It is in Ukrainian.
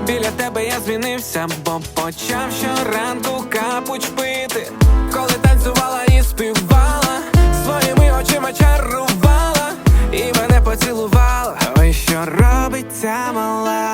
Біля тебе я змінився, бо почав щоранку капуч пити. Коли танцювала і співала, своїми очима чарувала і мене поцілувала. Ой, що робить ця мала.